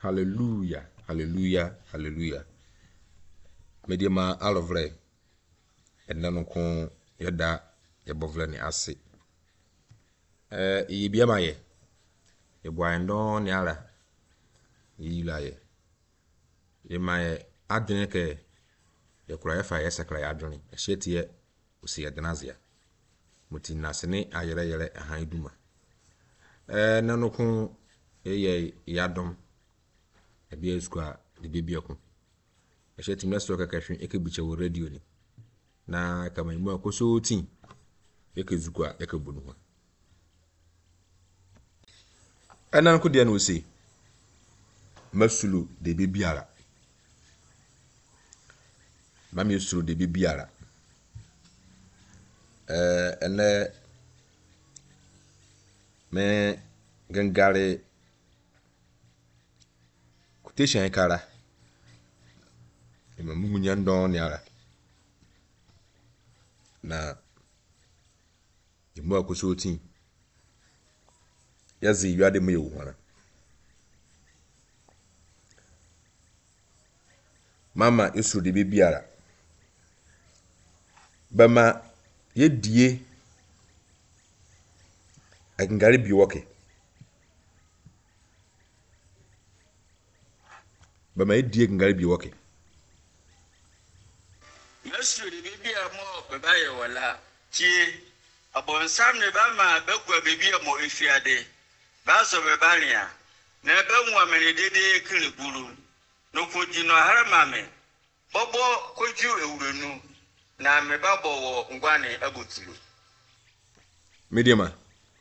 Hallelujah, hallelujah, hallelujah. Mediama alovre enano kon yeda yebovle ni ase. Yibiama ye. Yeboando ni ala. Yila ye. Yemaye adwene ke yekura yefa yesekra ya adwene. Ehyetie osi yedenazia. Muti nasene ayere yere ahan duma. Nano kon ye yadom ebi esukwa de bebi akon. Ehyetie mnesto kakahwe ekebiche wo radio ni. Na kama imu akoso tin ekezukwa ekebunu ho. Enan ko dia no se masulu de bebiara. Mami sulu de bebiara. Ene me gangare quotation kara. Ema mungunya ndon ni ara. Na imu akoso tin yazi yuade me yo hwana. Mama esuru de bebiara. Bama yedie agangare biwoke. Bama yedie agangare biwoke. Mesuru de bebia mo beba ye wala tie abonsam ne ba ma begwa bebia mo efiade ba so beba nia na be nwa mene dede kire buru no koji no harama me bobo koji ewurenu na me babo wo ngwane abotulu Mediama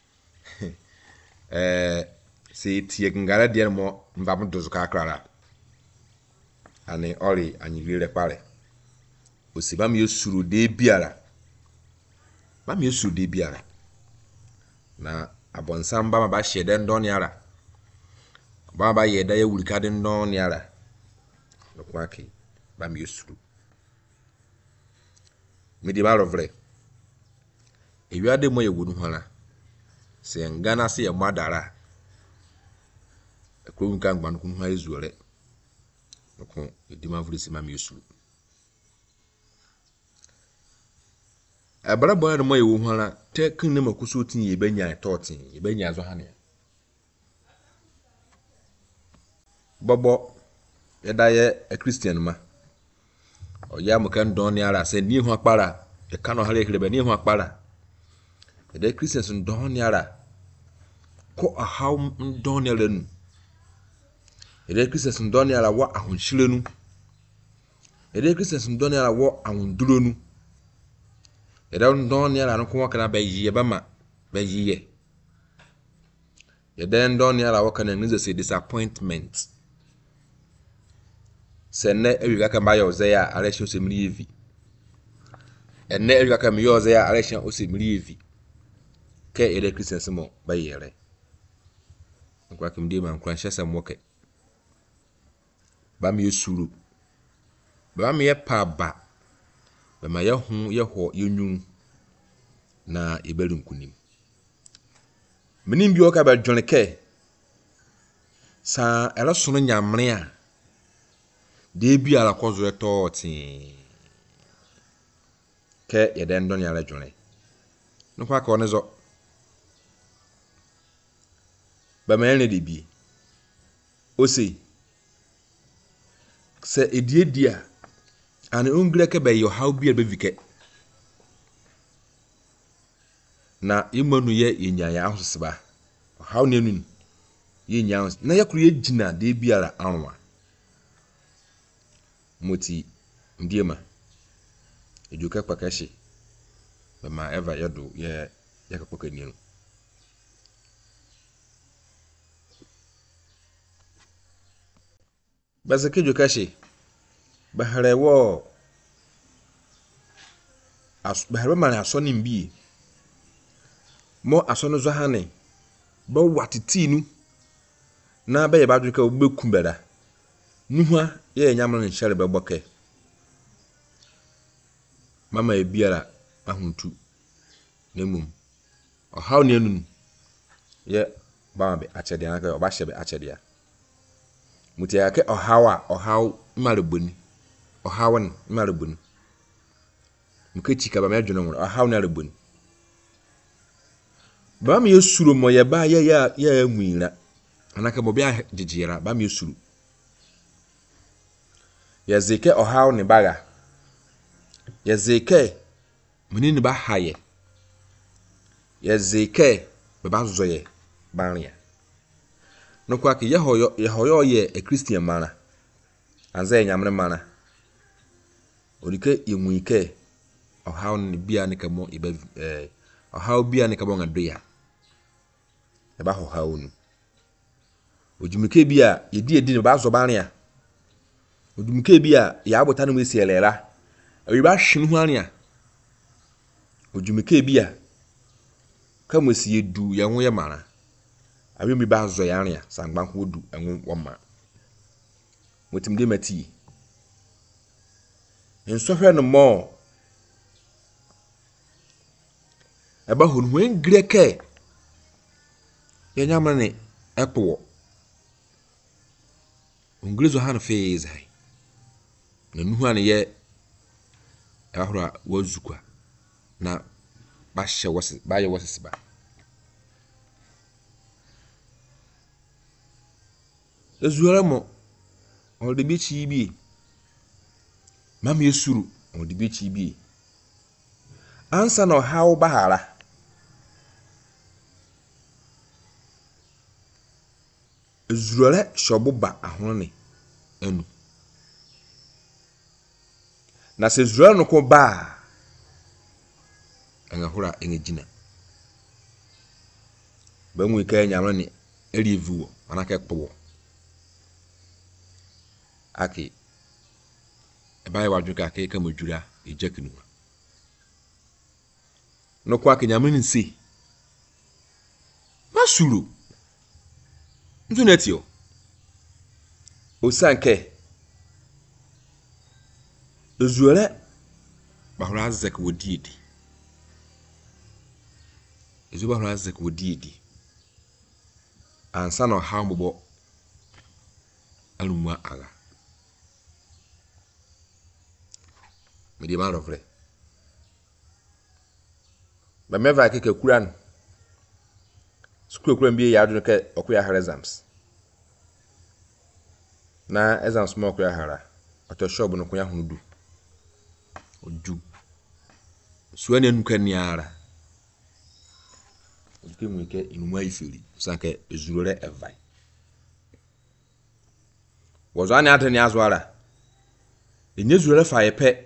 se tie ngara dia mo mbam dozuka akrara ani ori anyire pare osiba mi esuru de biara ba mi esuru de biara na abonsam ba ba hyede ndon yara ba yeda ya wurika de ndon yara no kwake ba mi esuru medi ba rovre ewiade mo ye wonu hana se ngana se ye madara ekwu nkan gban kun ha ezuore no edima vurisi ma mi esuru abara boya no mo ye wo hana te kin ne makuso tin ye benya totin ye benya zo hane bobo yeda ye a Christian ma oya mo kan don ni ara se ni hu akpara e kanu hare hire be ni hu akpara yeda Christians don ni ara ko ahaw don ni ara nu yeda Christians don ni ara wa ahonhire nu yeda Christians don ni ara wa ahonduro nu yeda don ni ara no ko kana ba yiye ba ma ba yiye yeda don ni ara wa kana ngize se disappointment senne ewiga kan ba yo zeya aresho se mri evi enne ewiga kan yo zeya aresho o se mri evi ke ere Christians mo ba yere nkwa kim de man kwan hyese moke ba me esuru ba me ye pa ba ba ma ye hu ye ho ye nyun na eberunkunim menim bi o ka ba dwone ke sa ela sono nyamre a de biara kozo etotin ke yeden don yara dwone no kwa ka onezo ba ma ene de bi o se ediedia ani ongre ke be yo how bi be vike na imanu ye yenya ya ahoseba how ne nu yenya na yakuru ye gina de biara anwa moti ndiema eduka kwakashi bama ever yado ye yakakpoka niru bazake edukashi baharewo bahare mane asoni mbi mo asono zo hane ba watitinu na ba ye badruka obekumbera nuhua ye nyamno nshere beboke mama e biara ahuntu nemum ohaw ne enu ye ba be achede anaka oba hyebe achede ya mutia ke ohaw maleboni ohawen maleboni muke chika ba me dwene ho ohaw na leboni ba me yesuro mo ye ba ya nwira anaka mo bia gigiera ba me yesuro yazeke ohaw ne baga yazeke muni ne ba haye yazeke ba zoye banria no kwa ke yehoyo ye a Christian mana anza nyamre mana odike yemuike ohaw ne bia ne kamo iba ohaw bia ne kamo ngadoya e ba hohaw nu ojumike bia yedi ne ba zo banria ojumike bia ya abota no mesi elela e ba hwim ho ania ojumike bia kamo si yedu ye ho ye mana awi mi ba zo ya ania sangban ko du enwo woma motim de mati enso hwe no mo eba hon wen greke ye nyamre ne ekpo ongrezo han phase hai na nuhu an ye ahura wazukwa na ba hye wose ba ye wose ba ezuara mo on de bichi bi mam yesuru on de bichi bi ansa no hawo bahara ezuare shobuba ahone enu na se ezuare no ko ba engahura engejina ba mu ika nyamre ne erivuo anaka ekpo aki ebaye wadwuka ke kamodwura ejekinu no kwa ke nyamre nsi masuru nzu netio osanke ezuare bahura zek wodiedi ezuba bahura zek wodiedi ansa no hambo alumwa aga medi man rofre ba meva ke kuran skuru bi ya do ke okuya har exams na exams mo okuya hara oto shop no kuya hunudu odu suani anu kan niara oke mu ke inuma ifiri sanke ezurore evai wozo ani adani azwara enye zurore fa yepe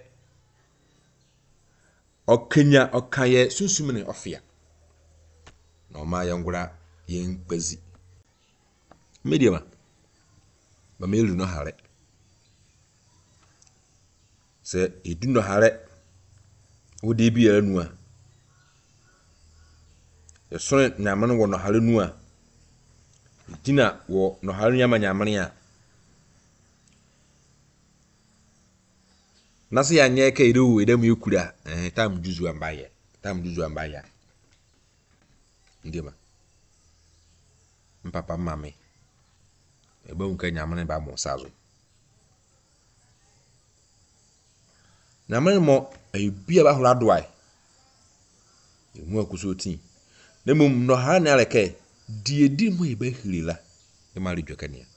okenya okaye sunsumene ofia no ma yangura yen kpazi mediama ba melu no hare se edu no hare wodi bi ya nu a yeso nyamane wo no hare nu a dina wo no hare nyamane a nase ya nye ka iru edam yekura tam juzu ambaye ndima mpapa mame eba unka nyamane ba mo sazo nyamane mo ayibia ba hola doai emu akuso tin nemum no ha na aleke diedi mo eba hirila e mari dwakania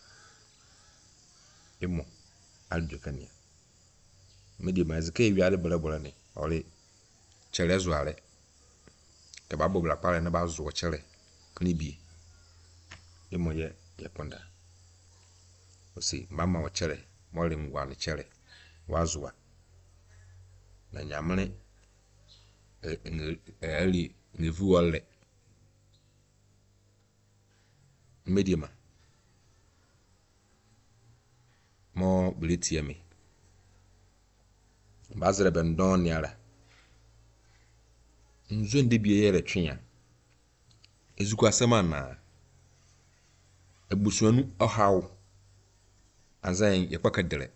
emo al dwakania medi mazike wiale bole ne ore chere zuare ke babo bla pare na ba zo chere kni bi emo ye konda osi mama wo chere mo le ngwa ne chere wazuwa na nyamane ali nevu wale mediama mo biletiami bazere bendon niara nzo ndi bi yere twia ezuku asema na ebusuanu ohaw azan yepakadere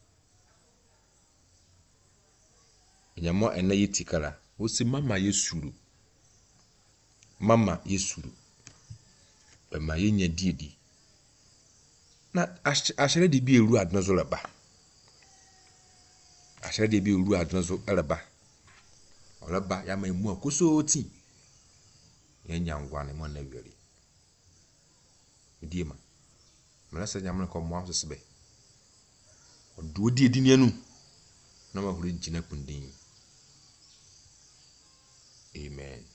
nyamo ena yitikala wosi mama yesuru bema yenya diedi na ahyere de bi eru adno zo reba. Ahyere de bi eru adno zo reba. Oreba ya ma emu akoso ti. Ye nyangwa ne mo na wiari. Diema. Mala sa nyamne ko mo asebe. Odo di edi anu. Na ma huru njina kundin. Amen.